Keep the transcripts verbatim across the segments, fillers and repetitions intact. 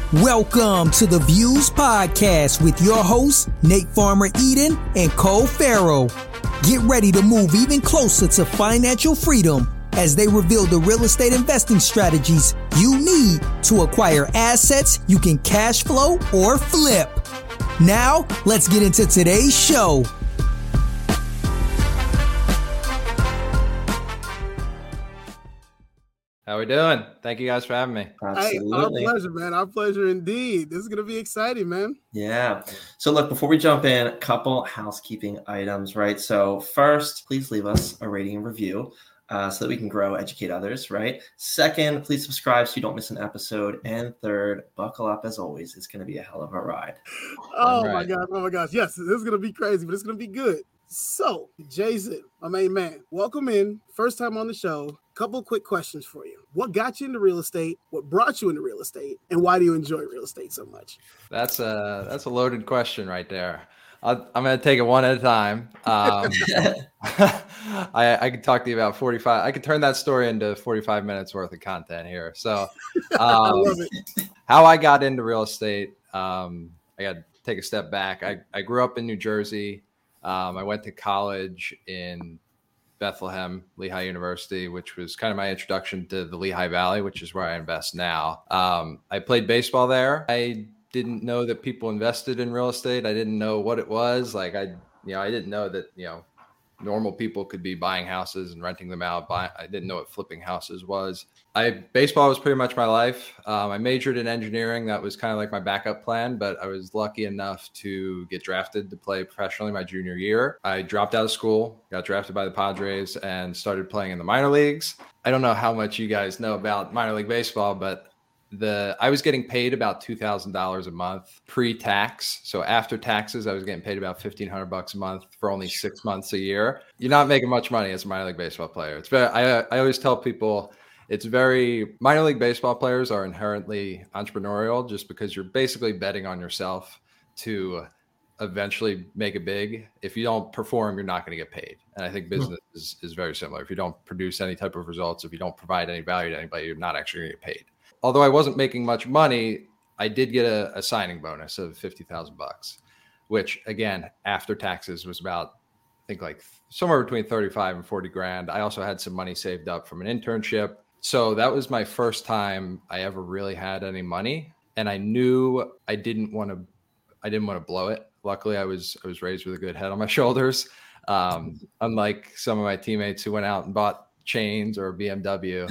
Welcome to the Views Podcast with your hosts, Nate Farmer Eden and Cole Farrow. Get ready to move even closer to financial freedom as they reveal the real estate investing strategies you need to acquire assets you can cash flow or flip. Now, let's get into today's show. How we doing? Thank you guys for having me. Absolutely. Hey, our pleasure, man. Our pleasure indeed. This is going to be exciting, man. Yeah. So look, before we jump in, a couple housekeeping items, right? So first, please leave us a rating and review uh, so that we can grow, educate others, right? Second, please subscribe so you don't miss an episode. And third, buckle up as always. It's going to be a hell of a ride. Oh right. my gosh. Oh my gosh. Yes, this is going to be crazy, but it's going to be good. So, Jason, my main man, welcome in. First time on the show. Couple quick questions for you. What got you into real estate? What brought you into real estate? And why do you enjoy real estate so much? That's a that's a loaded question right there. I'll, I'm going to take it one at a time. Um, I, I could talk to you about forty-five. I could turn that story into forty-five minutes worth of content here. So, um, I love it. How I got into real estate, um, I got to take a step back. I, I grew up in New Jersey. Um, I went to college in Bethlehem, Lehigh University, which was kind of my introduction to the Lehigh Valley, which is where I invest now. Um, I played baseball there. I didn't know that people invested in real estate. I didn't know what it was. Like I, you know, I didn't know that, you know, normal people could be buying houses and renting them out. Buy, I didn't know what flipping houses was. I baseball was pretty much my life. Um, I majored in engineering. That was kind of like my backup plan, but I was lucky enough to get drafted to play professionally my junior year. I dropped out of school, got drafted by the Padres, and started playing in the minor leagues. I don't know how much you guys know about minor league baseball, but the I was getting paid about two thousand dollars a month pre-tax. So after taxes, I was getting paid about fifteen hundred bucks a month for only six months a year. You're not making much money as a minor league baseball player. It's very, I, I always tell people it's very minor league baseball players are inherently entrepreneurial just because you're basically betting on yourself to eventually make it big. If you don't perform, you're not going to get paid. And I think business is, is very similar. If you don't produce any type of results, if you don't provide any value to anybody, you're not actually going to get paid. Although I wasn't making much money, I did get a, a signing bonus of fifty thousand bucks, which again, after taxes was about, I think like somewhere between thirty-five and forty grand. I also had some money saved up from an internship. So that was my first time I ever really had any money. And I knew I didn't want to, I didn't want to blow it. Luckily I was, I was raised with a good head on my shoulders. Um, unlike some of my teammates who went out and bought chains or a B M W.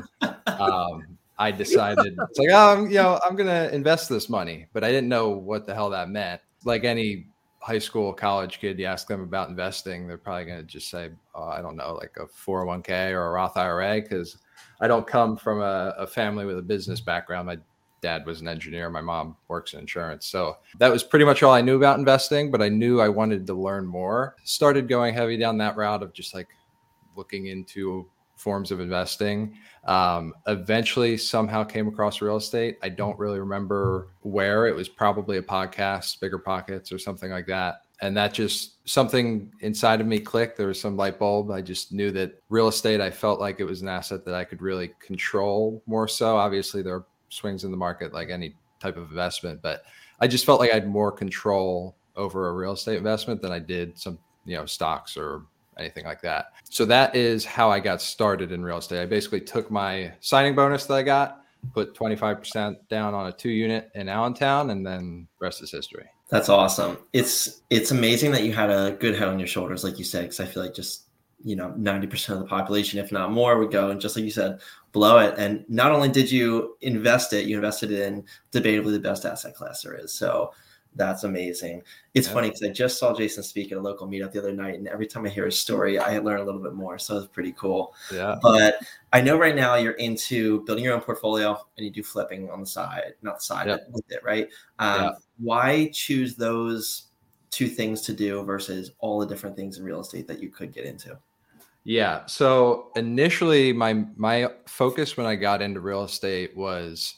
Um, I decided it's like, oh, you know, I'm going to invest this money, but I didn't know what the hell that meant. Like any high school, college kid, you ask them about investing, they're probably going to just say, oh, I don't know, like a four oh one k or a Roth I R A. Cause I don't come from a, a family with a business background. My dad was an engineer. My mom works in insurance. So that was pretty much all I knew about investing, but I knew I wanted to learn more. Started going heavy down that route of just like looking into forms of investing. Um, eventually somehow came across real estate. I don't really remember where. It was probably a podcast, Bigger Pockets or something like that. And that just something inside of me clicked. There was some light bulb. I just knew that real estate, I felt like it was an asset that I could really control more so. Obviously there are swings in the market like any type of investment, but I just felt like I had more control over a real estate investment than I did some, you know, stocks or anything like that. So that is how I got started in real estate. I basically took my signing bonus that I got, put twenty-five percent down on a two unit in Allentown, and then the rest is history. That's awesome. It's, it's amazing that you had a good head on your shoulders, like you said, because I feel like just, you know, ninety percent of the population, if not more, would go and just like you said, blow it. And not only did you invest it, you invested in debatably the best asset class there is. So that's amazing. It's yeah. funny because I just saw Jason speak at a local meetup the other night, and every time I hear his story, I learn a little bit more. So it's pretty cool. Yeah. But I know right now you're into building your own portfolio and you do flipping on the side, not the side, yep. but with it, right? Um, yeah. Why choose those two things to do versus all the different things in real estate that you could get into? Yeah. So initially my, my focus when I got into real estate was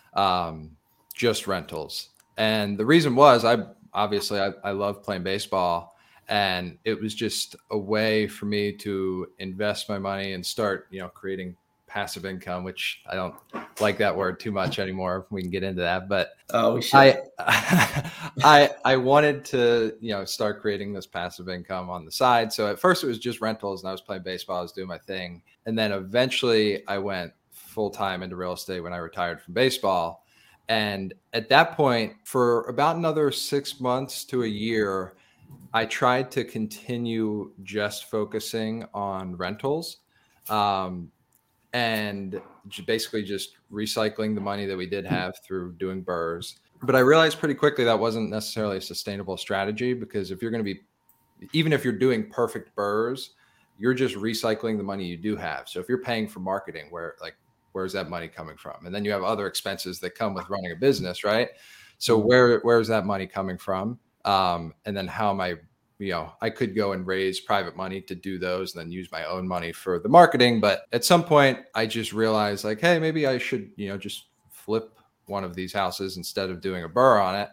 um, just rentals. And the reason was I obviously I, I love playing baseball, and it was just a way for me to invest my money and start, you know, creating passive income, which I don't like that word too much anymore. We can get into that, but oh, we should. I, I, I wanted to, you know, start creating this passive income on the side. So at first it was just rentals and I was playing baseball. I was doing my thing. And then eventually I went full time into real estate when I retired from baseball. And at that point, for about another six months to a year, I tried to continue just focusing on rentals. Um, and basically just recycling the money that we did have through doing B R R Rs. But I realized pretty quickly that wasn't necessarily a sustainable strategy, because if you're going to be, even if you're doing perfect B R R Rs, you're just recycling the money you do have. So if you're paying for marketing, where like, where's that money coming from? And then you have other expenses that come with running a business, right? So where, where's that money coming from? Um, and then how am I, you know, I could go and raise private money to do those and then use my own money for the marketing. But at some point I just realized like, hey, maybe I should, you know, just flip one of these houses instead of doing a B R R R on it.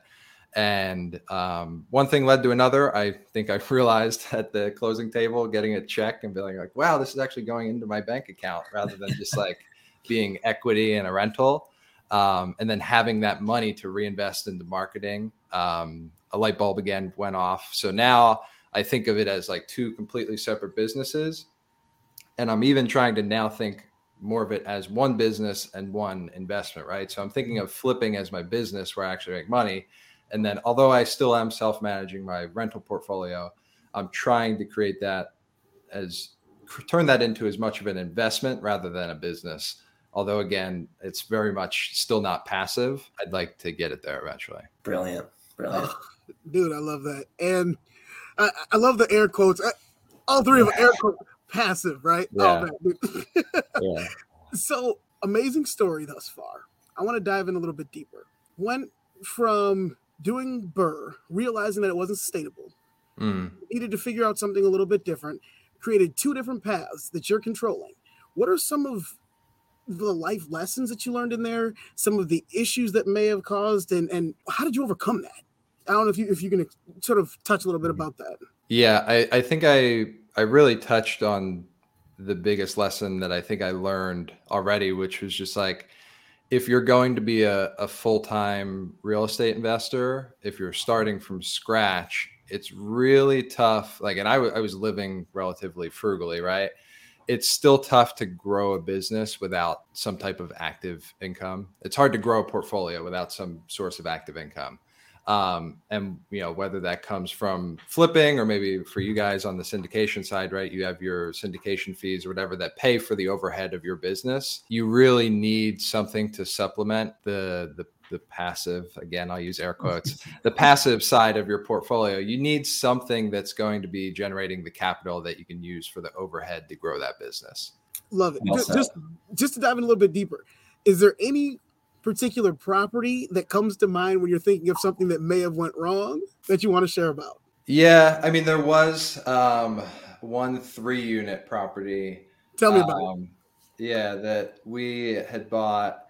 And um, one thing led to another. I think I realized at the closing table, getting a check and being like, wow, this is actually going into my bank account rather than just like being equity in a rental. Um, and then having that money to reinvest into marketing. Um, a light bulb again went off. So now I think of it as like two completely separate businesses. And I'm even trying to now think more of it as one business and one investment, right? So I'm thinking of flipping as my business where I actually make money. And then although I still am self-managing my rental portfolio, I'm trying to create that as, turn that into as much of an investment rather than a business. Although again, it's very much still not passive. I'd like to get it there eventually. Brilliant. Brilliant. Oh, dude, I love that. And I, I love the air quotes. I, all three of them air quotes, passive, right? Yeah. Oh, man, Yeah. So amazing story thus far. I want to dive in a little bit deeper. Went from doing B R R R, realizing that it wasn't sustainable, Mm. needed to figure out something a little bit different, created two different paths that you're controlling. What are some of the life lessons that you learned in there, some of the issues that may have caused, and, and how did you overcome that? I don't know if you if you can sort of touch a little bit about that. Yeah, I, I think I I really touched on the biggest lesson that I think I learned already, which was just like, if you're going to be a, a full-time real estate investor, if you're starting from scratch, it's really tough. Like, and I, w- I was living relatively frugally, right? It's still tough to grow a business without some type of active income. It's hard to grow a portfolio without some source of active income. Um, and, you know, whether that comes from flipping or maybe for you guys on the syndication side, right? You have your syndication fees or whatever that pay for the overhead of your business. You really need something to supplement the, the, the passive, again, I'll use air quotes, the passive side of your portfolio. You need something that's going to be generating the capital that you can use for the overhead to grow that business. Love it. Also, Just, just to dive in a little bit deeper, is there any particular property that comes to mind when you're thinking of something that may have went wrong that you want to share about? Yeah, I mean, there was um, one three unit property. Tell me about um, it. Yeah, that we had bought,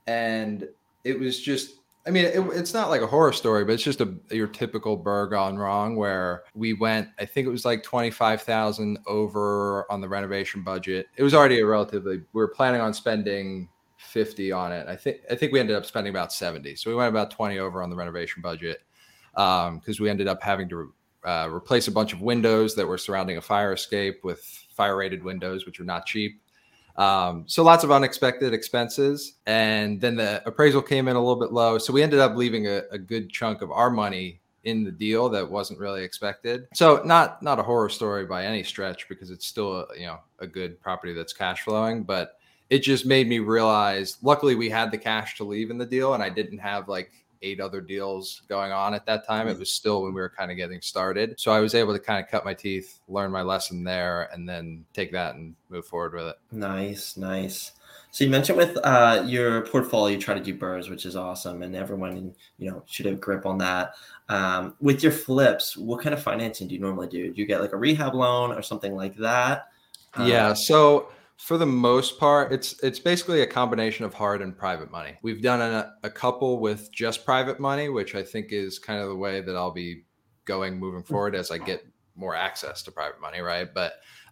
and it was just, I mean, it, it's not like a horror story, but it's just a your typical B R R R gone wrong, where we went, I think it was like twenty-five thousand over on the renovation budget. It was already a relatively, we were planning on spending fifty on it. I think I think we ended up spending about seventy. So we went about twenty over on the renovation budget um, because we ended up having to uh, replace a bunch of windows that were surrounding a fire escape with fire rated windows, which are not cheap. Um, so lots of unexpected expenses. And then the appraisal came in a little bit low. So we ended up leaving a, a good chunk of our money in the deal that wasn't really expected. So not not a horror story by any stretch, because it's still a, you know a good property that's cash flowing, but it just made me realize, luckily we had the cash to leave in the deal, and I didn't have like eight other deals going on at that time. It was still when we were kind of getting started. So I was able to kind of cut my teeth, learn my lesson there, and then take that and move forward with it. Nice, nice. So you mentioned with uh, your portfolio, you try to do B R R Rs, which is awesome. And everyone, you know, should have a grip on that. Um, with your flips, what kind of financing do you normally do? Do you get like a rehab loan or something like that? Yeah. Uh, So for the most part, it's it's basically a combination of hard and private money. We've done a, a couple with just private money, which I think is kind of the way that I'll be going moving forward as I get more access to private money, right? But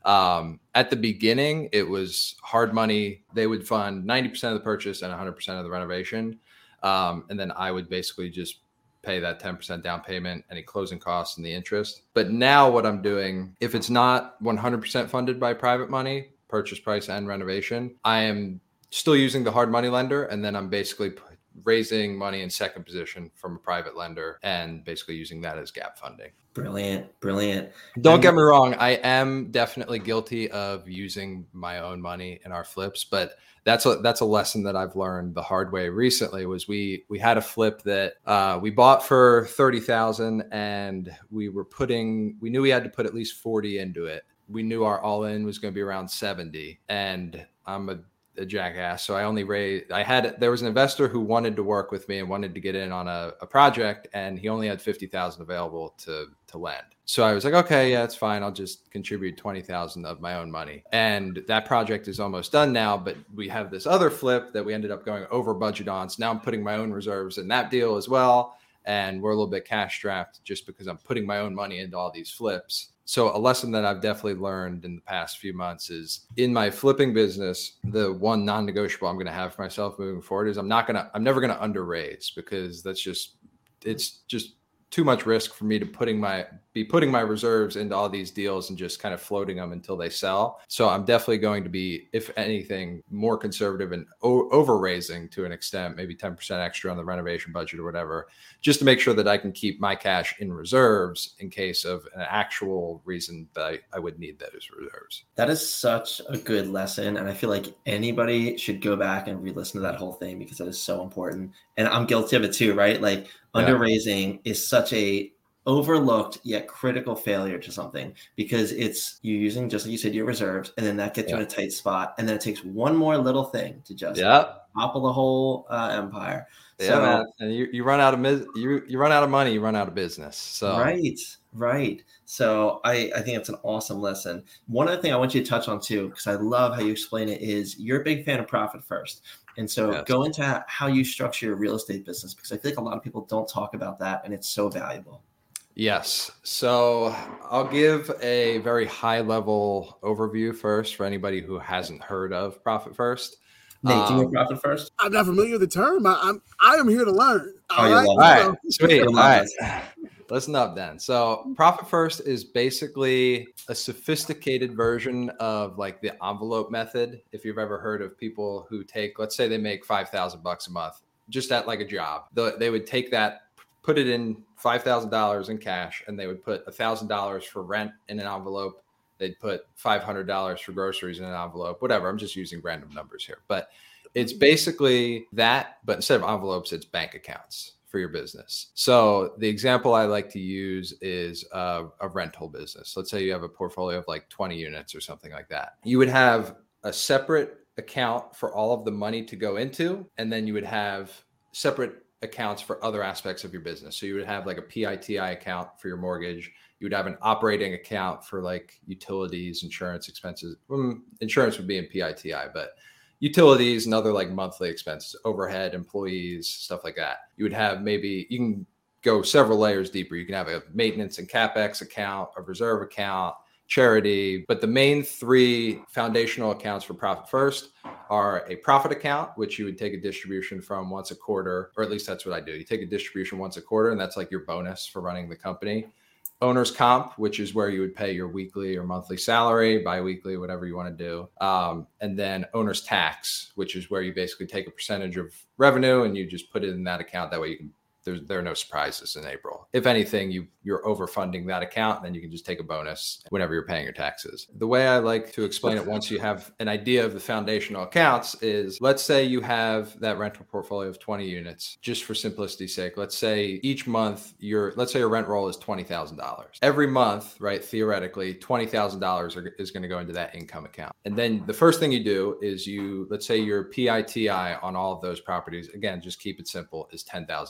Um, at the beginning, it was hard money. They would fund ninety percent of the purchase and one hundred percent of the renovation. Um, and then I would basically just pay that ten percent down payment, any closing costs and the interest. But now what I'm doing, if it's not one hundred percent funded by private money, purchase price and renovation, I am still using the hard money lender. And then I'm basically raising money in second position from a private lender and basically using that as gap funding. Brilliant. Brilliant. Don't And- get me wrong. I am definitely guilty of using my own money in our flips, but that's a, that's a lesson that I've learned the hard way recently. Was we, we had a flip that uh, we bought for thirty thousand and we were putting, we knew we had to put at least forty into it. We knew our all in was going to be around seventy, and I'm a a jackass. So I only raised, I had, there was an investor who wanted to work with me and wanted to get in on a, a project, and he only had fifty thousand available to, to lend. So I was like, okay, yeah, it's fine. I'll just contribute twenty thousand of my own money. And that project is almost done now, but we have this other flip that we ended up going over budget on. So now I'm putting my own reserves in that deal as well. And we're a little bit cash strapped just because I'm putting my own money into all these flips. So a lesson that I've definitely learned in the past few months is in my flipping business, the one non-negotiable I'm going to have for myself moving forward is I'm not going to, I'm never going to underraise, because that's just, it's just too much risk for me to putting my, be putting my reserves into all these deals and just kind of floating them until they sell. So I'm definitely going to be, if anything, more conservative and o- over raising to an extent, maybe ten percent extra on the renovation budget or whatever, just to make sure that I can keep my cash in reserves in case of an actual reason that I, I would need those reserves. That is such a good lesson. And I feel like anybody should go back and re-listen to that whole thing, because that is so important. And I'm guilty of it too, right? Like under raising is such a overlooked yet critical failure to something, because it's you using, just like you said, your reserves, and then that gets yeah. you in a tight spot, and then it takes one more little thing to just yeah. topple the whole uh, empire. Yeah, so, man. And you, you run out of mis- you you run out of money, you run out of business. So right, right. So I I think it's an awesome lesson. One other thing I want you to touch on too, because I love how you explain it, is you're a big fan of profit first. And so yes. go into how you structure your real estate business, because I feel like a lot of people don't talk about that, and it's so valuable. Yes. So I'll give a very high level overview first for anybody who hasn't heard of Profit First. Nate, um, do you know Profit First? I'm not familiar with the term. I, I'm I am here to learn. All oh, right. All right. Sweet. All right. Listen up then. So Profit First is basically a sophisticated version of like the envelope method. If you've ever heard of people who take, let's say they make five thousand bucks a month, just at like a job, the, they would take that, put it in five thousand dollars in cash, and they would put one thousand dollars for rent in an envelope. They'd put five hundred dollars for groceries in an envelope, whatever. I'm just using random numbers here, but it's basically that, but instead of envelopes, it's bank accounts for your business. So the example I like to use is a, a rental business. Let's say you have a portfolio of like twenty units or something like that. You would have a separate account for all of the money to go into, and then you would have separate accounts for other aspects of your business. So you would have like a P I T I account for your mortgage. You would have an operating account for like utilities, insurance expenses. Well, insurance would be in P I T I, but utilities and other like monthly expenses, overhead, employees, stuff like that. You would have maybe, you can go several layers deeper. You can have a maintenance and CapEx account, a reserve account, charity. But the main three foundational accounts for Profit First are a profit account, which you would take a distribution from once a quarter, or at least that's what I do. You take a distribution once a quarter, and that's like your bonus for running the company. Owner's comp, which is where you would pay your weekly or monthly salary, biweekly, whatever you want to do. Um, and then owner's tax, which is where you basically take a percentage of revenue and you just put it in that account. That way you can, there's, there are no surprises in April. If anything, you, you're overfunding that account, and then you can just take a bonus whenever you're paying your taxes. The way I like to explain it, once you have an idea of the foundational accounts, is let's say you have that rental portfolio of twenty units, just for simplicity's sake. Let's say each month your, let's say your rent roll is twenty thousand dollars. Every month, right, theoretically, twenty thousand dollars is going to go into that income account. And then the first thing you do is you, let's say your P I T I on all of those properties, again, just keep it simple, is ten thousand dollars.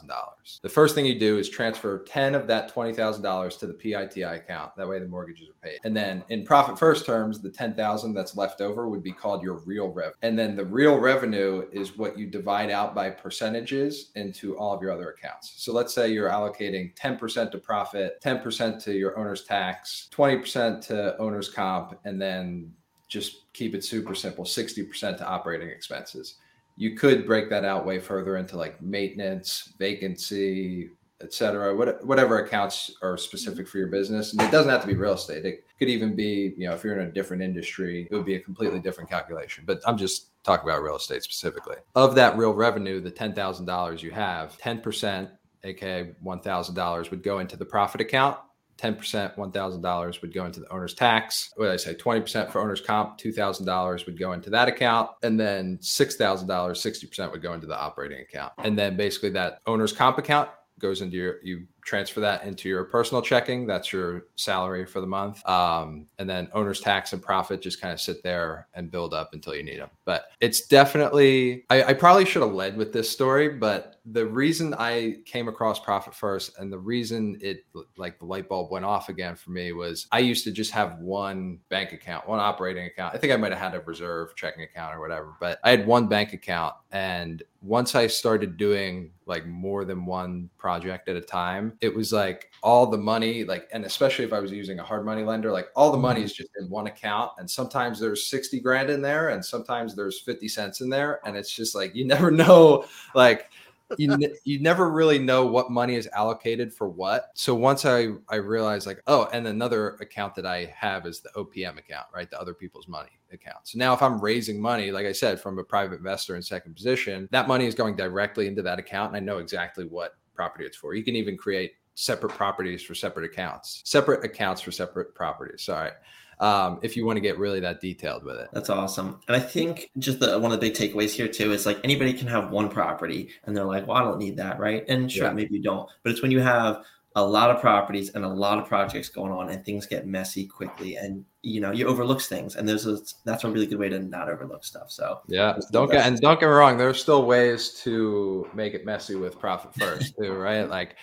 dollars. The first thing you do is transfer ten of that twenty thousand dollars to the P I T I account. That way the mortgages are paid. And then in Profit First terms, the ten thousand that's left over would be called your real revenue. And then the real revenue is what you divide out by percentages into all of your other accounts. So let's say you're allocating ten percent to profit, ten percent to your owner's tax, twenty percent to owner's comp, and then just keep it super simple, sixty percent to operating expenses. You could break that out way further into like maintenance, vacancy, et cetera, what, whatever accounts are specific for your business. And it doesn't have to be real estate. It could even be, you know, if you're in a different industry, it would be a completely different calculation. But I'm just talking about real estate specifically. Of that real revenue, the ten thousand dollars you have, ten percent, aka one thousand dollars would go into the profit account. ten percent, one thousand dollars would go into the owner's tax. What did I say? twenty percent for owner's comp, two thousand dollars would go into that account. And then six thousand dollars, sixty percent would go into the operating account. And then basically that owner's comp account goes into your, you transfer that into your personal checking. That's your salary for the month. Um, and then owner's tax and profit just kind of sit there and build up until you need them. But it's definitely, I, I probably should have led with this story, but the reason I came across Profit First and the reason it, like the light bulb went off again for me, was I used to just have one bank account, one operating account. I think I might've had a reserve checking account or whatever, but I had one bank account. And once I started doing like more than one project at a time, it was like all the money, like, and especially if I was using a hard money lender, like all the money is just in one account. And sometimes there's sixty grand in there and sometimes there's fifty cents in there. And it's just like, you never know, like, you, you never really know what money is allocated for what. So once I, I realized like, oh, and another account that I have is the O P M account, right? The other people's money account. So now if I'm raising money, like I said, from a private investor in second position, that money is going directly into that account. And I know exactly what property it's for. You can even create separate properties for separate accounts, separate accounts for separate properties. Sorry. Um, if you want to get really that detailed with it. That's awesome. And I think just the one of the big takeaways here too is like anybody can have one property and they're like, well, I don't need that, right? And sure, yeah. maybe you don't. But it's when you have a lot of properties and a lot of projects going on and things get messy quickly and you know you overlook things, and there's a, that's a really good way to not overlook stuff. So yeah, don't get and don't get me wrong, there's still ways to make it messy with Profit First too, right? Like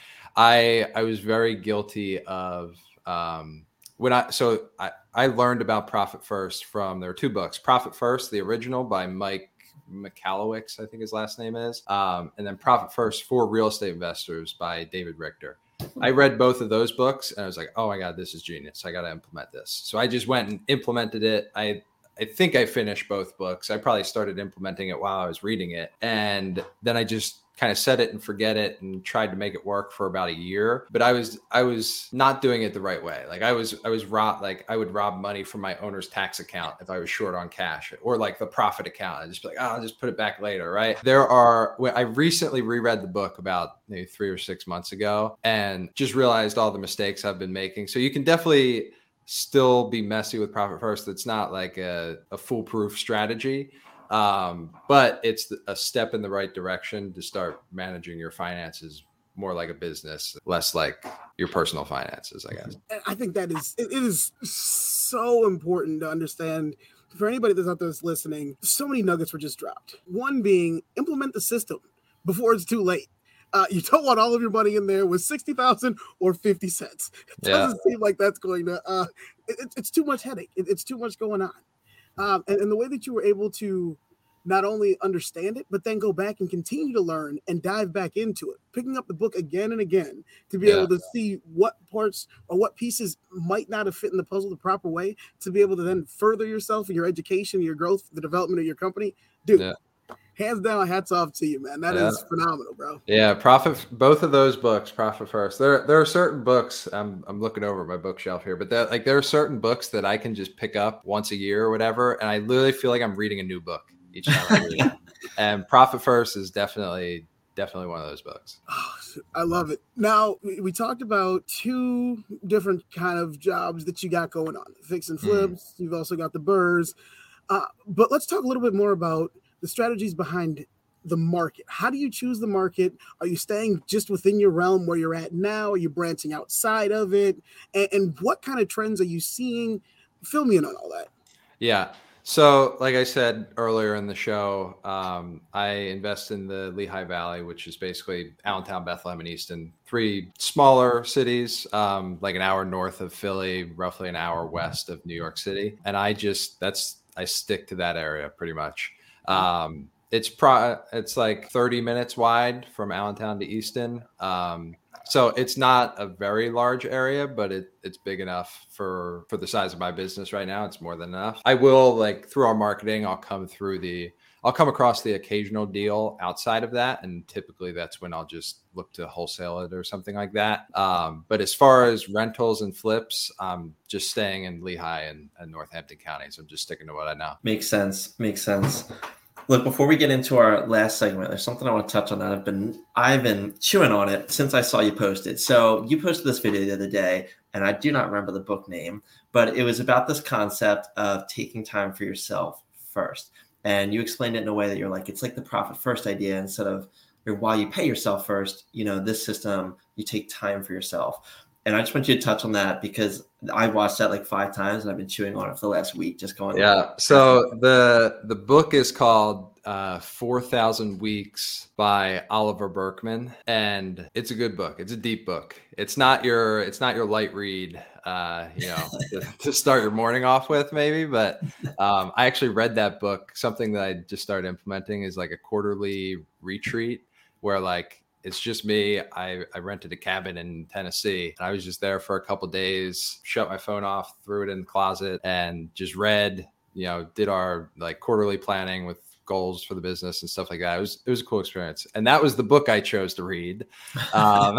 I I was very guilty of um when I so I, I learned about Profit First from there are two books, Profit First, the original by Mike Michalowicz, I think his last name is, um, and then Profit First for Real Estate Investors by David Richter. I read both of those books and I was like, oh my God, this is genius. I got to implement this. So I just went and implemented it. I I think I finished both books. I probably started implementing it while I was reading it. And then I just kind of set it and forget it and tried to make it work for about a year. But I was I was not doing it the right way. Like I was I was rob like I would rob money from my owner's tax account if I was short on cash, or like the profit account. I'd just be like, oh, I'll just put it back later, right? There are I recently reread the book about maybe three or six months ago and just realized all the mistakes I've been making. So you can definitely still be messy with Profit First. It's not like a, a foolproof strategy. Um, but it's a step in the right direction to start managing your finances more like a business, less like your personal finances, I guess. I think that is, it is so important to understand for anybody that's out there that's listening. So many nuggets were just dropped. One being implement the system before it's too late. Uh, you don't want all of your money in there with sixty thousand or fifty cents. It doesn't yeah. seem like that's going to, uh, it, it's too much headache. It, it's too much going on. Um, and, and the way that you were able to not only understand it, but then go back and continue to learn and dive back into it, picking up the book again and again to be yeah. able to see what parts or what pieces might not have fit in the puzzle the proper way, to be able to then further yourself in your education, your growth, the development of your company. Dude, yeah. hands down, hats off to you, man. That yeah. is phenomenal, bro. Yeah, Profit. Both of those books, Profit First. There, there are certain books. I'm, I'm looking over my bookshelf here, but that, like, there are certain books that I can just pick up once a year or whatever, and I literally feel like I'm reading a new book each time I read it. And Profit First is definitely, definitely one of those books. Oh, I love it. Now, we, we talked about two different kind of jobs that you got going on: fix and flips. Mm. You've also got the burrs. Uh, but let's talk a little bit more about the strategies behind the market. How do you choose the market? Are you staying just within your realm where you're at now? Are you branching outside of it? And, and what kind of trends are you seeing? Fill me in on all that. Yeah. So, like I said earlier in the show, um, I invest in the Lehigh Valley, which is basically Allentown, Bethlehem, and Easton, three smaller cities, um, like an hour north of Philly, roughly an hour west of New York City. And I just, that's, I stick to that area pretty much. Um, it's pro, it's like thirty minutes wide from Allentown to Easton. Um, So it's not a very large area, but it, it's big enough for, for the size of my business right now. It's more than enough. I will, like, through our marketing, I'll come through the, I'll come across the occasional deal outside of that. And typically that's when I'll just look to wholesale it or something like that. Um, but as far as rentals and flips, I'm just staying in Lehigh and, and Northampton counties. I'm just sticking to what I know. Makes sense. Makes sense. Look, before we get into our last segment, there's something I want to touch on that I've been I've been chewing on it since I saw you post it. So you posted this video the other day, and I do not remember the book name, but it was about this concept of taking time for yourself first. And you explained it in a way that you're like, it's like the profit first idea instead of, or while you pay yourself first, you know, this system, you take time for yourself. And I just want you to touch on that because I watched that like five times and I've been chewing on it for the last week, just going. Yeah. So the the book is called uh, four thousand Weeks by Oliver Burkeman, and it's a good book. It's a deep book. It's not your it's not your light read, uh, you know, to, to start your morning off with, maybe. But um, I actually read that book. Something that I just started implementing is like a quarterly retreat where like. It's just me. I, I rented a cabin in Tennessee. And I was just there for a couple of days, shut my phone off, threw it in the closet, and just read, you know, did our like quarterly planning with goals for the business and stuff like that. It was, it was a cool experience. And that was the book I chose to read, um,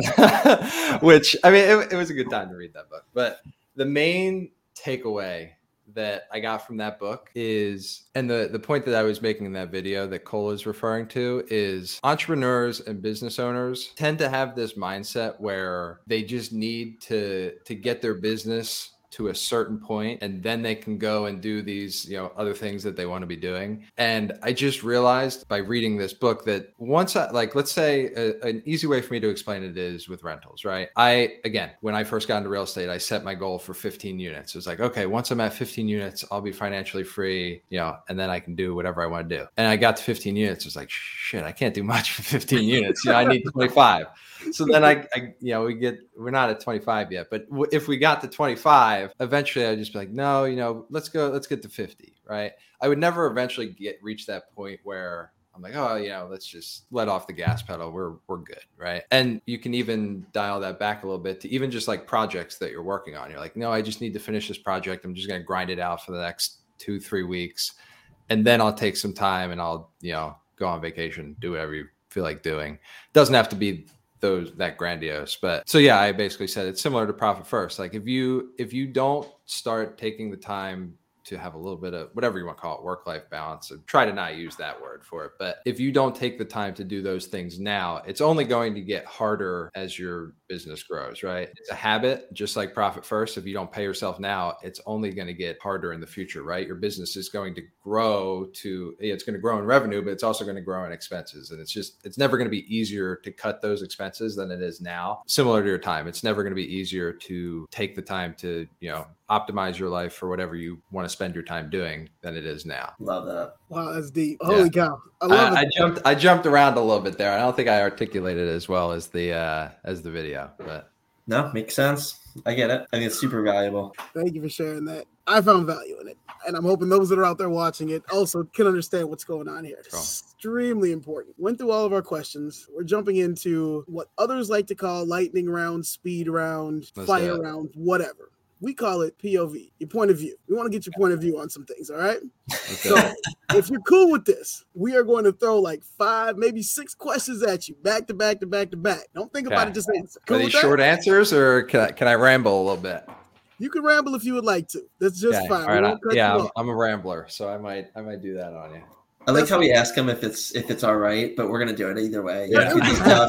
which, I mean, it, it was a good time to read that book. But the main takeaway that I got from that book is, and the, the point that I was making in that video that Cole is referring to is entrepreneurs and business owners tend to have this mindset where they just need to, to get their business to a certain point, and then they can go and do these, you know, other things that they want to be doing. And I just realized by reading this book that once I, like, let's say a, an easy way for me to explain it is with rentals, right? I, again, when I first got into real estate, I set my goal for fifteen units. It was like, okay, once I'm at fifteen units, I'll be financially free, you know, and then I can do whatever I want to do. And I got to fifteen units. It was like, shit, I can't do much for fifteen units. You know, I need twenty-five. So then I, I, you know, we get, we're not at twenty-five yet, but w- if we got to twenty-five, eventually I'd just be like, no, you know, let's go, let's get to fifty, right? I would never eventually get, reach that point where I'm like, oh, you know, let's just let off the gas pedal. We're, we're good. Right. And you can even dial that back a little bit to even just like projects that you're working on. You're like, no, I just need to finish this project. I'm just going to grind it out for the next two, three weeks. And then I'll take some time and I'll, you know, go on vacation, do whatever you feel like doing. It doesn't have to be those that grandiose, but so yeah, I basically said it's similar to profit first. Like if you if you don't start taking the time to have a little bit of whatever you want to call it, work-life balance, and try to not use that word for it. But if you don't take the time to do those things now, it's only going to get harder as your business grows, right? It's a habit, just like profit first. If you don't pay yourself now, it's only going to get harder in the future, right? Your business is going to grow to, it's going to grow in revenue, but it's also going to grow in expenses. And it's just, it's never going to be easier to cut those expenses than it is now. Similar to your time, it's never going to be easier to take the time to, you know, optimize your life for whatever you want to spend your time doing than it is now. Love that. Wow, that's deep. Holy yeah. cow. I love I, it. I jumped I jumped around a little bit there. I don't think I articulated it as well as the uh, as the video, but no, makes sense. I get it. I think it's super valuable. Thank you for sharing that. I found value in it. And I'm hoping those that are out there watching it also can understand what's going on here. It's cool. Extremely important. Went through all of our questions. We're jumping into what others like to call lightning round, speed round, Let's fire round, whatever. We call it P O V, your point of view. We want to get your point of view on some things, all right? Okay. So if you're cool with this, we are going to throw like five, maybe six questions at you, back to back to back to back. Don't think okay. about it, just answer. Cool. Are these short answers, or can I, can I ramble a little bit? You can ramble if you would like to. That's just okay. fine. All right. I, yeah, I'm, I'm a rambler, so I might I might do that on you. I like how we ask them if it's if it's all right, but we're gonna do it either way. Yeah. yeah.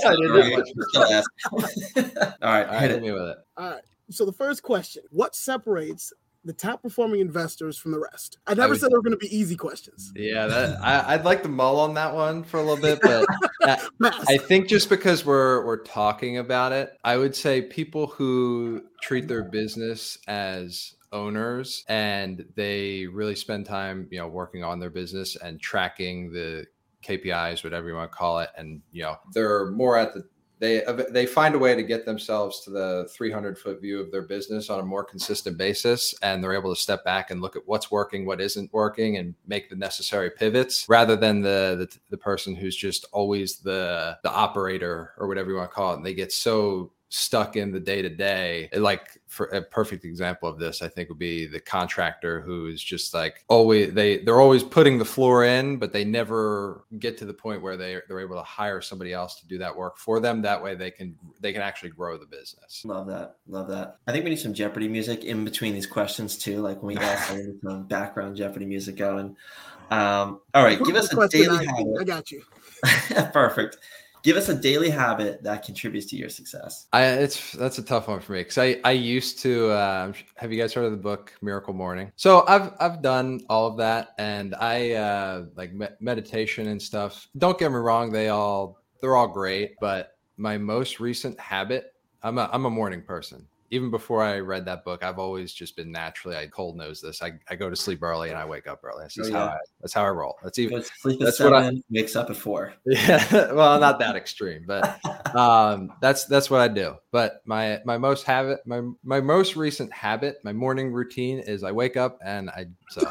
All right, all right, hit me with it. All right. So the first question, what separates the top performing investors from the rest? I never I would, said they were going to be easy questions. Yeah, that, I, I'd like to mull on that one for a little bit, but I, I think just because we're we're talking about it, I would say people who treat their business as owners, and they really spend time, you know, working on their business and tracking the K P Is, whatever you want to call it. And, you know, they're more at the, they, they find a way to get themselves to the three hundred foot view of their business on a more consistent basis. And they're able to step back and look at what's working, what isn't working, and make the necessary pivots, rather than the, the, the person who's just always the, the operator or whatever you want to call it. And they get so stuck in the day to day. Like, for a perfect example of this, I think would be the contractor who is just like always, they, they're always putting the floor in, but they never get to the point where they, they're able to hire somebody else to do that work for them. That way they can, they can actually grow the business. Love that. Love that. I think we need some Jeopardy music in between these questions too. Like when we got some background Jeopardy music going. Um, all right. Give us a daily habit. I got you. Perfect. Give us a daily habit that contributes to your success. I, it's that's a tough one for me because I, I used to uh, have you guys heard of the book Miracle Morning? So I've I've done all of that, and I uh, like me- meditation and stuff. Don't get me wrong, they all they're all great, but my most recent habit, I'm a I'm a morning person. Even before I read that book, I've always just been naturally, I cold nose this. I, I go to sleep early and I wake up early. That's just oh, yeah. how I, that's how I roll. That's even, sleep at that's seven, what I wakes up at four. Yeah. Well, not that extreme, but um, that's, that's what I do. But my, my most habit, my, my most recent habit, my morning routine is I wake up and I, so.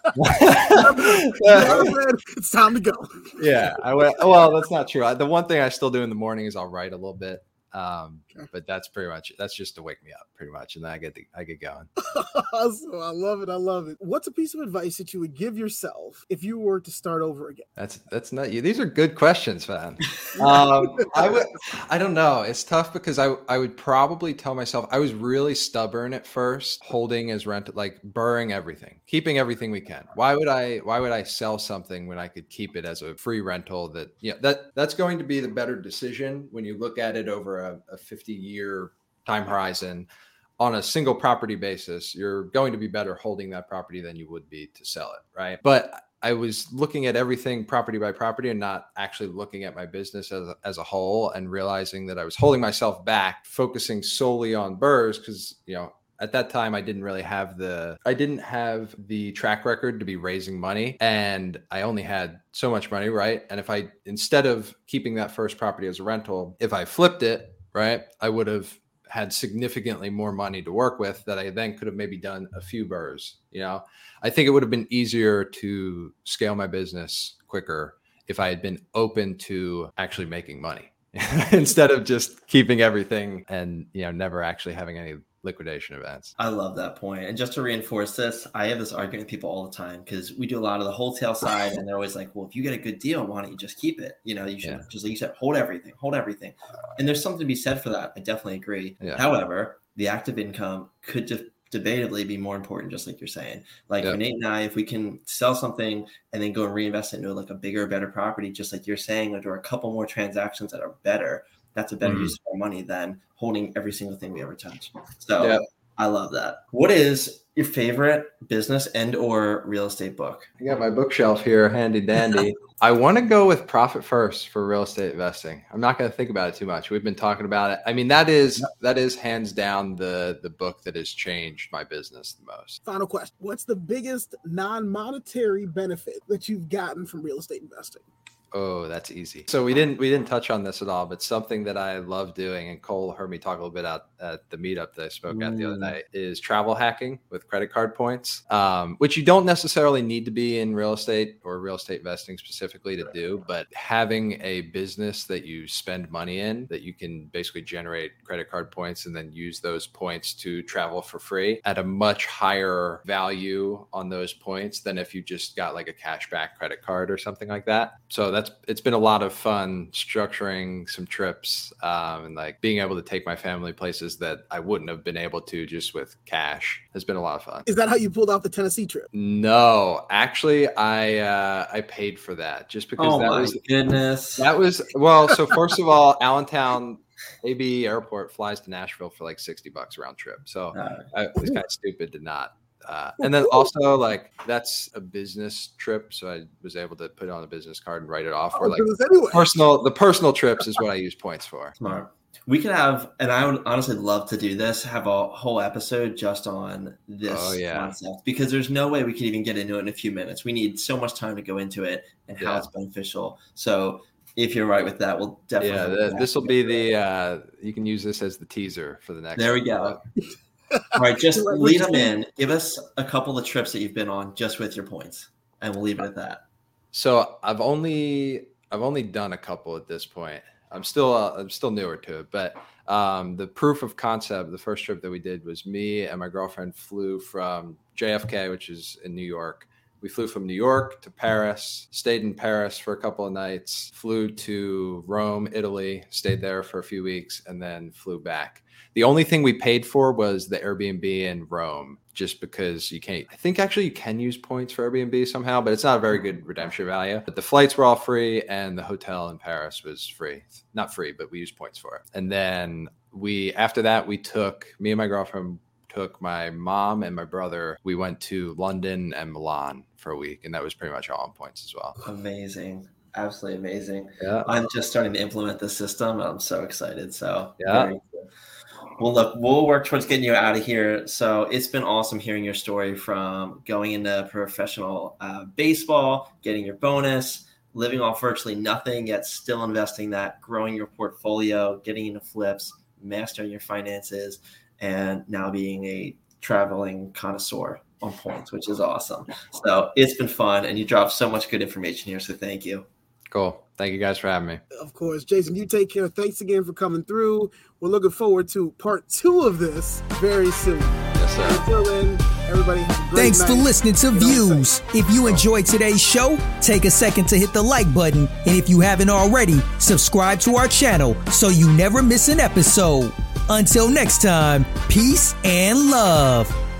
It's time to go. Yeah. I well, that's not true. I, the one thing I still do in the morning is I'll write a little bit. Um, but that's pretty much, that's just to wake me up pretty much. And then I get, the, I get going. Awesome. I love it. I love it. What's a piece of advice that you would give yourself if you were to start over again? That's, that's not you. These are good questions, man. um, I would, I don't know. It's tough because I, I would probably tell myself I was really stubborn at first, holding as rent, like burring everything, keeping everything we can. Why would I, why would I sell something when I could keep it as a free rental? That, yeah, that that's going to be the better decision when you look at it over a, a fifty year time horizon. On a single property basis, you're going to be better holding that property than you would be to sell it, right? But I was looking at everything property by property and not actually looking at my business as a, as a whole, and realizing that I was holding myself back, focusing solely on B R Rs because, you know, at that time I didn't really have the, I didn't have the track record to be raising money, and I only had so much money, right? And if I, instead of keeping that first property as a rental, if I flipped it, right, I would have had significantly more money to work with that I then could have maybe done a few B R Rs. You know, I think it would have been easier to scale my business quicker if I had been open to actually making money instead of just keeping everything and, you know, never actually having any liquidation events. I love that point. And just to reinforce this, I have this argument with people all the time because we do a lot of the wholesale side, and they're always like, well, if you get a good deal, why don't you just keep it? You know, you should yeah. just, like you said, hold everything, hold everything. And there's something to be said for that. I definitely agree. Yeah. However, the active income could just debatably be more important, just like you're saying. Like yep. for Nate and I, if we can sell something and then go and reinvest it into like a bigger, better property, just like you're saying, or a couple more transactions that are better, that's a better mm-hmm. use of our money than holding every single thing we ever touch. So yep. I love that. What is your favorite business and or real estate book? I got my bookshelf here, handy dandy. I want to go with Profit First for real estate investing. I'm not going to think about it too much. We've been talking about it. I mean, that is yep. that is hands down the the book that has changed my business the most. Final question. What's the biggest non-monetary benefit that you've gotten from real estate investing? Oh, that's easy. So we didn't we didn't touch on this at all, but something that I love doing, and Cole heard me talk a little bit at, at the meetup that I spoke mm. at the other night, is travel hacking with credit card points, um, which you don't necessarily need to be in real estate or real estate investing specifically to do, but having a business that you spend money in, that you can basically generate credit card points and then use those points to travel for free at a much higher value on those points than if you just got like a cashback credit card or something like that. So that's it's been a lot of fun structuring some trips um, and like being able to take my family places that I wouldn't have been able to just with cash has been a lot of fun. Is that how you pulled off the Tennessee trip? No, actually, I uh, I paid for that just because oh that my was goodness. That was well. So first of all, Allentown A B Airport flies to Nashville for like sixty bucks round trip. So uh, I was kind of stupid to not. Uh, and then also like that's a business trip, so I was able to put it on a business card and write it off. Or like anyway. personal, the personal trips is what I use points for. Smart. We could have, and I would honestly love to do this, have a whole episode just on this oh, yeah. concept, because there's no way we could even get into it in a few minutes. We need so much time to go into it and how yeah. it's beneficial. So if you're right with that, we'll definitely. Yeah, this will be the, uh, you can use this as the teaser for the next. There we go. All right, just lead them in. Give us a couple of trips that you've been on just with your points, and we'll leave it at that. So I've only, I've only done a couple at this point. I'm still uh, I'm still newer to it, but um, the proof of concept, the first trip that we did was me and my girlfriend flew from J F K, which is in New York. We flew from New York to Paris, stayed in Paris for a couple of nights, flew to Rome, Italy, stayed there for a few weeks, and then flew back. The only thing we paid for was the Airbnb in Rome, just because you can't, I think actually you can use points for Airbnb somehow, but it's not a very good redemption value. But the flights were all free and the hotel in Paris was free. Not free, but we used points for it. And then we, after that, we took, me and my girlfriend took my mom and my brother. We went to London and Milan for a week, and that was pretty much all on points as well. Amazing. Absolutely amazing. Yeah. I'm just starting to implement the system. I'm so excited. So yeah. Very cool. Well, look, we'll work towards getting you out of here. So it's been awesome hearing your story from going into professional uh, baseball, getting your bonus, living off virtually nothing, yet still investing that, growing your portfolio, getting into flips, mastering your finances, and now being a traveling connoisseur on points, which is awesome. So it's been fun, and you dropped so much good information here. So thank you. Cool. Thank you guys for having me. Of course. Jason, you take care. Thanks again for coming through. We're looking forward to part two of this very soon. Yes, sir. Until then, everybody have a great Thanks night. for listening to Views. If you enjoyed today's show, take a second to hit the like button. And if you haven't already, subscribe to our channel so you never miss an episode. Until next time, peace and love.